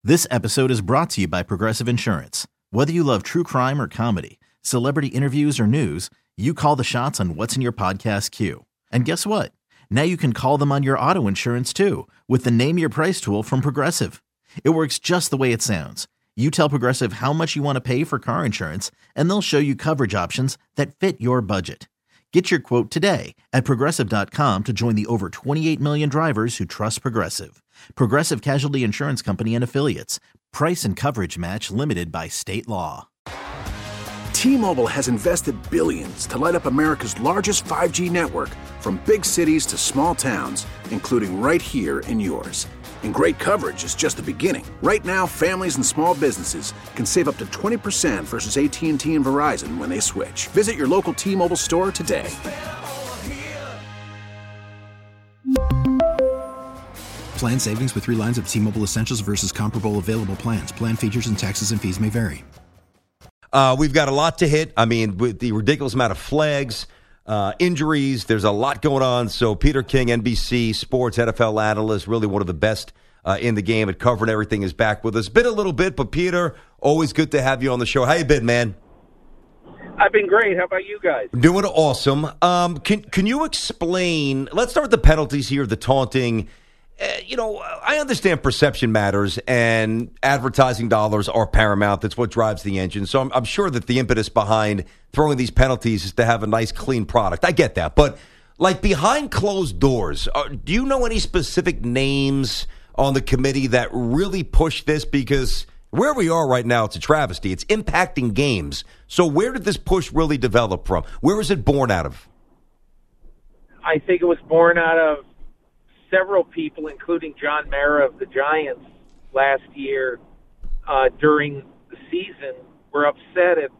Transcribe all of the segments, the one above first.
This episode is brought to you by Progressive Insurance. Whether you love true crime or comedy, celebrity interviews or news, you call the shots on what's in your podcast queue. And guess what? Now you can call them on your auto insurance too with the Name Your Price tool from Progressive. It works just the way it sounds. You tell Progressive how much you want to pay for car insurance, and they'll show you coverage options that fit your budget. Get your quote today at Progressive.com to join the over 28 million drivers who trust Progressive. Progressive Casualty Insurance Company and Affiliates. Price and coverage match limited by state law. T-Mobile has invested billions to light up America's largest 5G network, from big cities to small towns, including right here in yours. And great coverage is just the beginning. Right now, families and small businesses can save up to 20% versus AT&T and Verizon when they switch. Visit your local T-Mobile store today. Plan savings with 3 lines of T-Mobile Essentials versus comparable available plans. Plan features and taxes and fees may vary. We've got a lot to hit. I mean, with the ridiculous amount of flags, injuries, there's a lot going on. So Peter King, NBC Sports NFL analyst, really one of the best in the game at covering everything, is back with us. Been a little bit, but Peter, always good to have you on the show. How you been, man? I've been great. How about you guys? Doing awesome. Can you explain, let's start with the penalties here, the taunting. I understand perception matters and advertising dollars are paramount. That's what drives the engine. So I'm sure that the impetus behind throwing these penalties is to have a nice, clean product. I get that. But, like, behind closed doors, do you know any specific names on the committee that really push this? Because where we are right now, it's a travesty. It's impacting games. So where did this push really develop from? Where was it born out of? I think it was born out of several people, including John Mara of the Giants last year during the season, were upset at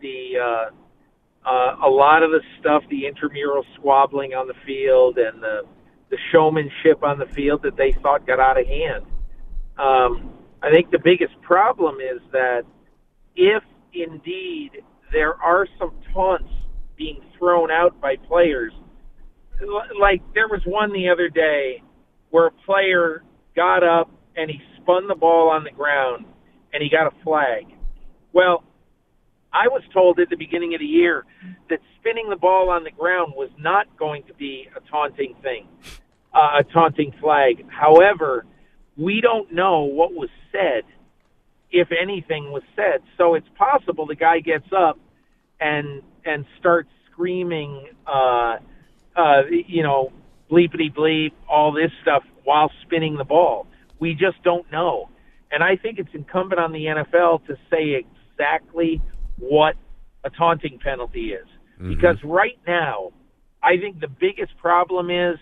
a lot of the stuff, the intramural squabbling on the field and the showmanship on the field that they thought got out of hand. I think the biggest problem is that if indeed there are some taunts being thrown out by players, like there was one the other day where a player got up and he spun the ball on the ground and he got a flag. Well, I was told at the beginning of the year that spinning the ball on the ground was not going to be a taunting thing, a taunting flag. However, we don't know what was said, if anything was said. So it's possible the guy gets up and starts screaming, bleepity bleep, all this stuff while spinning the ball. We just don't know. And I think it's incumbent on the NFL to say exactly what a taunting penalty is. Mm-hmm. Because right now, I think the biggest problem is,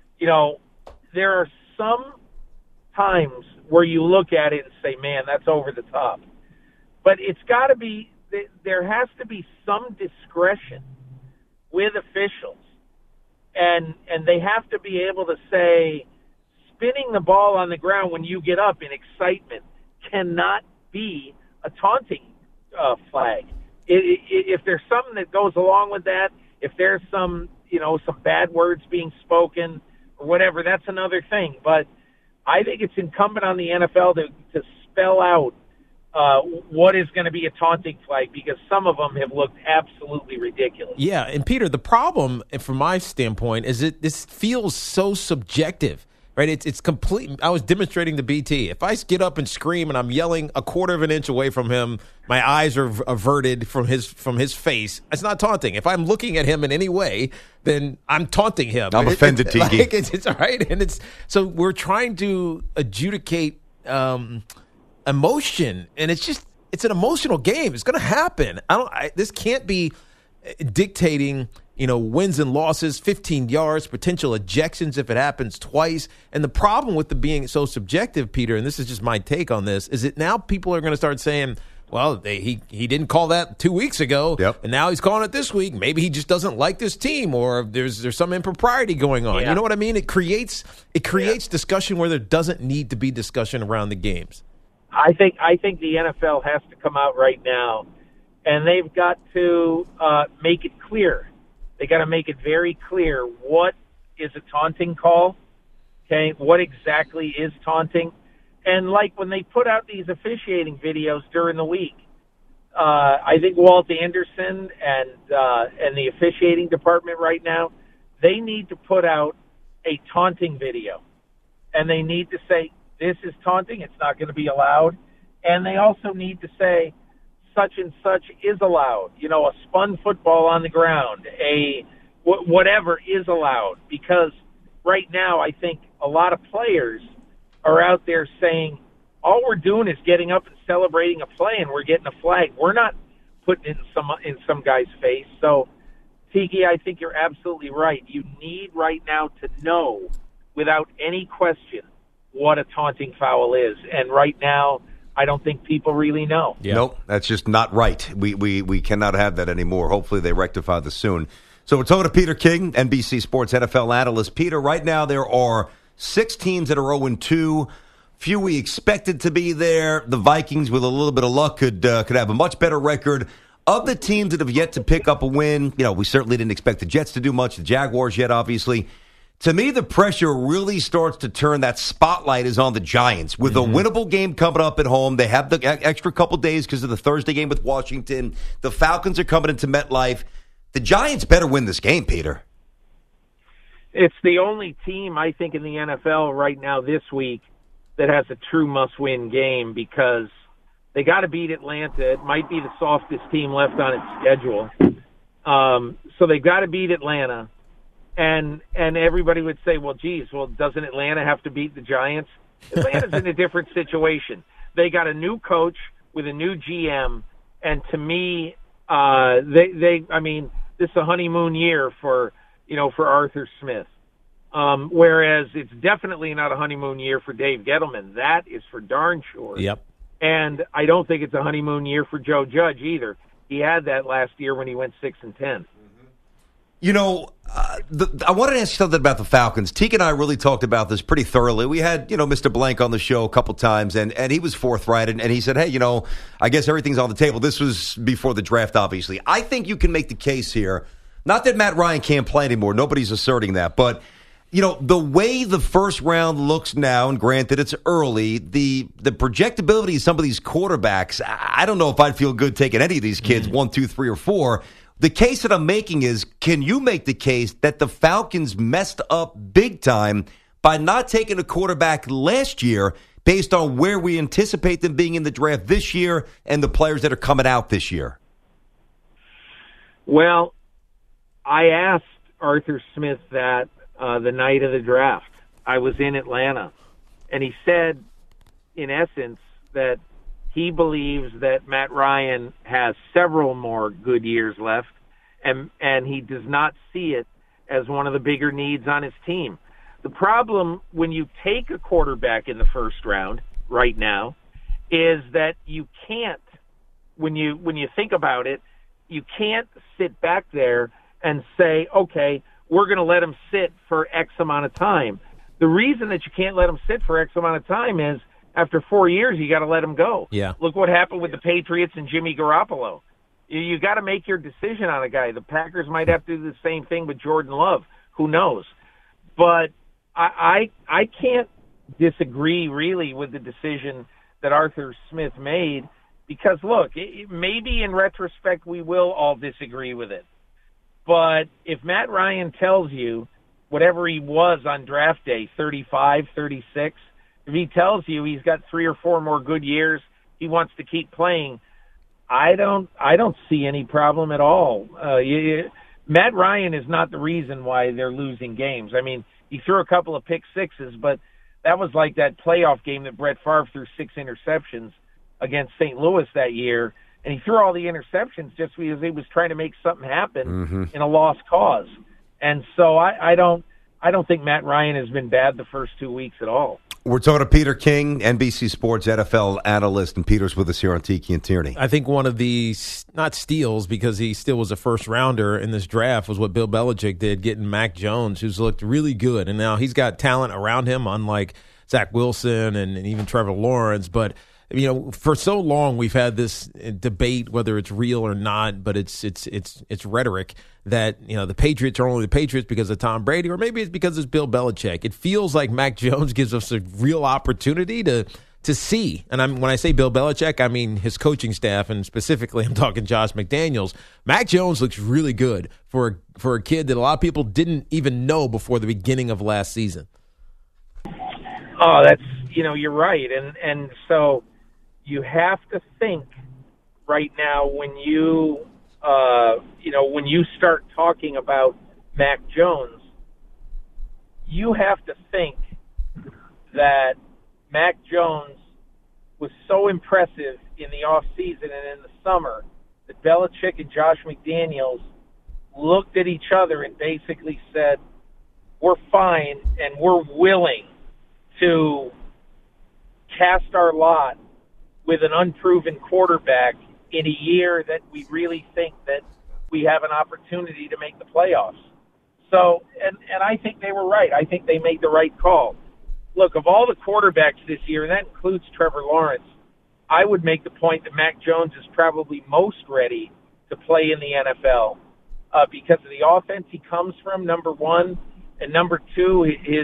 there are some times where you look at it and say, man, that's over the top. But it's got to be, there has to be some discretion with officials. And they have to be able to say, spinning the ball on the ground when you get up in excitement cannot be a taunting flag. If there's something that goes along with that, if there's some bad words being spoken or whatever, that's another thing. But I think it's incumbent on the NFL to spell out what is going to be a taunting flag, because some of them have looked absolutely ridiculous. Yeah, and Peter, the problem from my standpoint is this feels so subjective, right? It's complete. I was demonstrating the BT. If I get up and scream and I'm yelling a quarter of an inch away from him, my eyes are averted from his face, it's not taunting. If I'm looking at him in any way, then I'm taunting him. I'm offended, Tiki. It's all right, and so we're trying to adjudicate emotion, and it's an emotional game. It's going to happen. This can't be dictating, wins and losses, 15 yards, potential ejections if it happens twice. And the problem with the being so subjective, Peter, and this is just my take on this, is that now people are going to start saying, well, he didn't call that 2 weeks ago, yep, and now he's calling it this week. Maybe he just doesn't like this team, or there's some impropriety going on. Yeah. You know what I mean? It creates discussion where there doesn't need to be discussion around the games. I think the NFL has to come out right now, and they've got to make it clear. They got to make it very clear what is a taunting call. Okay, what exactly is taunting? And like when they put out these officiating videos during the week, I think Walt Anderson and the officiating department right now, they need to put out a taunting video. And they need to say, this is taunting, it's not going to be allowed. And they also need to say, such and such is allowed. You know, a spun football on the ground, whatever is allowed. Because right now, I think a lot of players are out there saying, all we're doing is getting up and celebrating a play, and we're getting a flag. We're not putting it in some guy's face. So, Tiki, I think you're absolutely right. You need right now to know, without any question, what a taunting foul is. And right now, I don't think people really know. Yeah. Nope, that's just not right. We cannot have that anymore. Hopefully they rectify this soon. So we're talking to Peter King, NBC Sports NFL analyst. Peter, right now there are 6 teams that are 0-2. Few we expected to be there. The Vikings, with a little bit of luck, could have a much better record. Of the teams that have yet to pick up a win, you know, we certainly didn't expect the Jets to do much, the Jaguars yet, obviously. To me, the pressure really starts to turn. That spotlight is on the Giants. With a winnable game coming up at home, they have the extra couple days because of the Thursday game with Washington. The Falcons are coming into MetLife. The Giants better win this game, Peter. It's the only team, I think, in the NFL right now this week that has a true must-win game because they got to beat Atlanta. It might be the softest team left on its schedule. So they've got to beat Atlanta. And everybody would say, well, doesn't Atlanta have to beat the Giants? Atlanta's in a different situation. They got a new coach with a new GM, and to me, this is a honeymoon year for Arthur Smith. Whereas it's definitely not a honeymoon year for Dave Gettleman. That is for darn sure. Yep. And I don't think it's a honeymoon year for Joe Judge either. He had that last year when he went 6-10. You know, I wanted to ask you something about the Falcons. Teague and I really talked about this pretty thoroughly. We had, Mr. Blank on the show a couple times, and he was forthright, and he said, hey, I guess everything's on the table. This was before the draft, obviously. I think you can make the case here, not that Matt Ryan can't play anymore. Nobody's asserting that. But, the way the first round looks now, and granted it's early, the projectability of some of these quarterbacks, I don't know if I'd feel good taking any of these kids, 1, 2, 3, or 4. The case that I'm making is, can you make the case that the Falcons messed up big time by not taking a quarterback last year based on where we anticipate them being in the draft this year and the players that are coming out this year? Well, I asked Arthur Smith that the night of the draft. I was in Atlanta, and he said, in essence, that he believes that Matt Ryan has several more good years left, and he does not see it as one of the bigger needs on his team. The problem when you take a quarterback in the first round right now is that you can't, when you think about it, you can't sit back there and say, okay, we're going to let him sit for X amount of time. The reason that you can't let him sit for X amount of time is after 4 years, you got to let him go. Yeah. Look what happened with the Patriots and Jimmy Garoppolo. You got to make your decision on a guy. The Packers might have to do the same thing with Jordan Love. Who knows? But I can't disagree really with the decision that Arthur Smith made because, look, maybe in retrospect we will all disagree with it. But if Matt Ryan tells you whatever he was on draft day, 35, 36, if he tells you he's got 3 or 4 more good years, he wants to keep playing, I don't see any problem at all. Matt Ryan is not the reason why they're losing games. I mean, he threw a couple of pick sixes, but that was like that playoff game that Brett Favre threw 6 interceptions against St. Louis that year, and he threw all the interceptions just because he was trying to make something happen in a lost cause. And so I don't think Matt Ryan has been bad the first 2 weeks at all. We're talking to Peter King, NBC Sports NFL analyst, and Peter's with us here on Tiki and Tierney. I think one of the, not steals, because he still was a first-rounder in this draft, was what Bill Belichick did, getting Mac Jones, who's looked really good. And now he's got talent around him, unlike Zach Wilson and even Trevor Lawrence. But, for so long we've had this debate, whether it's real or not, but it's rhetoric that, the Patriots are only the Patriots because of Tom Brady, or maybe it's because it's Bill Belichick. It feels like Mac Jones gives us a real opportunity to to see, and when I say Bill Belichick, I mean his coaching staff, and specifically I'm talking Josh McDaniels. Mac Jones looks really good for a kid that a lot of people didn't even know before the beginning of last season. Oh, that's, you're right. And so you have to think right now when you start talking about Mac Jones, you have to think that Mac Jones was so impressive in the offseason and in the summer that Belichick and Josh McDaniels looked at each other and basically said, we're fine and we're willing to cast our lot with an unproven quarterback in a year that we really think that we have an opportunity to make the playoffs. So, and I think they were right. I think they made the right call. Look, of all the quarterbacks this year, and that includes Trevor Lawrence, I would make the point that Mac Jones is probably most ready to play in the NFL because of the offense he comes from, number one, and number two, his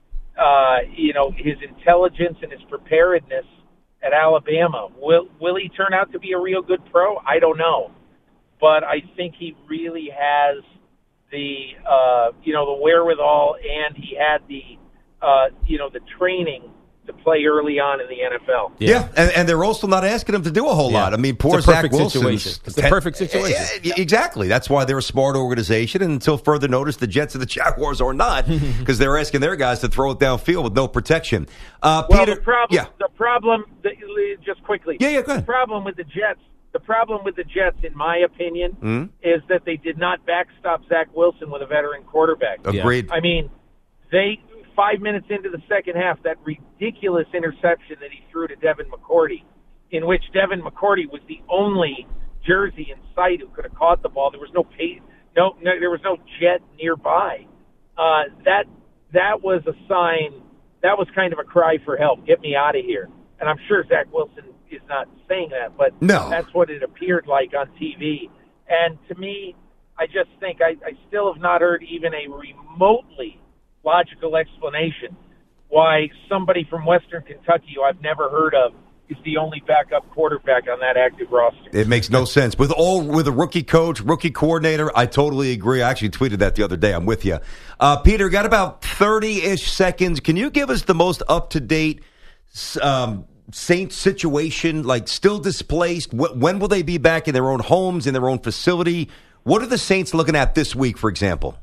intelligence and his preparedness at Alabama. Will he turn out to be a real good pro? I don't know, but I think he really has the wherewithal, and he had the training to play early on in the NFL. Yeah, and they're also not asking him to do a whole lot. I mean, poor Zach Wilson. It's the perfect situation. Exactly. That's why they're a smart organization, and until further notice, the Jets and the Jaguars are not, because they're asking their guys to throw it downfield with no protection. Peter, the problem, just quickly. Yeah, go ahead. The problem with the Jets, in my opinion, is that they did not backstop Zach Wilson with a veteran quarterback. Agreed. I mean, 5 minutes into the second half, that ridiculous interception that he threw to Devin McCourty, in which Devin McCourty was the only jersey in sight who could have caught the ball. There was there was no jet nearby. That was a sign. That was kind of a cry for help. Get me out of here. And I'm sure Zach Wilson is not saying that, but no, that's what it appeared like on TV. And to me, I just think I still have not heard even a remotely logical explanation why somebody from Western Kentucky who I've never heard of is the only backup quarterback on that active roster. It makes no sense. With a rookie coach, rookie coordinator, I totally agree. I actually tweeted that the other day. I'm with you. Peter, got about 30-ish seconds. Can you give us the most up-to-date Saints situation, like still displaced? When will they be back in their own homes, in their own facility? What are the Saints looking at this week, for example?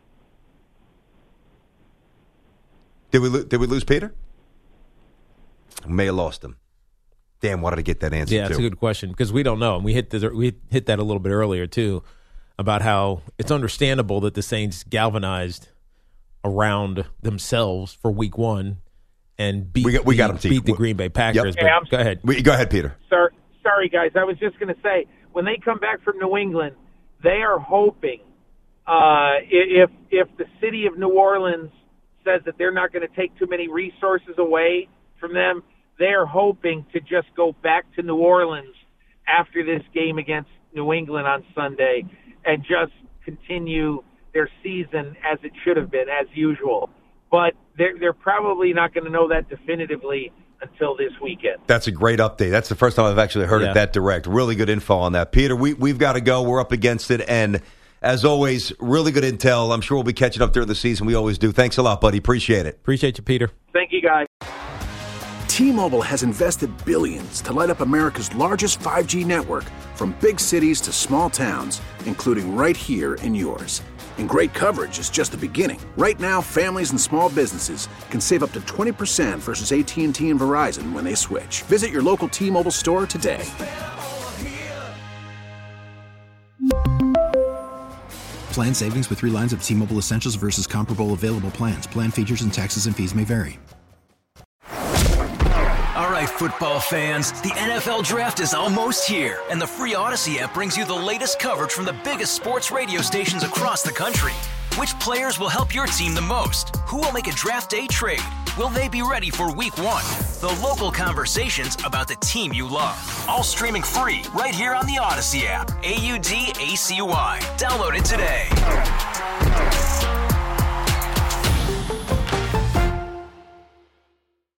Did we lose Peter? We may have lost him. Damn, why did I get that answer? Yeah, it's a good question because we don't know, and we hit that a little bit earlier too about how it's understandable that the Saints galvanized around themselves for Week 1 and beat the Green Bay Packers. Yep. Go ahead. Go ahead, Peter. Sorry, guys. I was just going to say when they come back from New England, they are hoping if the city of New Orleans says that they're not going to take too many resources away from them, they're hoping to just go back to New Orleans after this game against New England on Sunday and just continue their season as it should have been, as usual. But they're probably not going to know that definitively until this weekend. That's a great update. That's the first time I've actually heard it that direct. Really good info on that. Peter, we've got to go. We're up against it, and as always, really good intel. I'm sure we'll be catching up during the season. We always do. Thanks a lot, buddy. Appreciate it. Appreciate you, Peter. Thank you, guys. T-Mobile has invested billions to light up America's largest 5G network, from big cities to small towns, including right here in yours. And great coverage is just the beginning. Right now, families and small businesses can save up to 20% versus AT&T and Verizon when they switch. Visit your local T-Mobile store today. Plan savings with 3 lines of T-Mobile Essentials versus comparable available plans. Plan features and taxes and fees may vary. All right, football fans, the NFL Draft is almost here, and the free Odyssey app brings you the latest coverage from the biggest sports radio stations across the country. Which players will help your team the most? Who will make a draft day trade? Will they be ready for Week 1? The local conversations about the team you love. All streaming free right here on the Odyssey app. AUDACY. Download it today.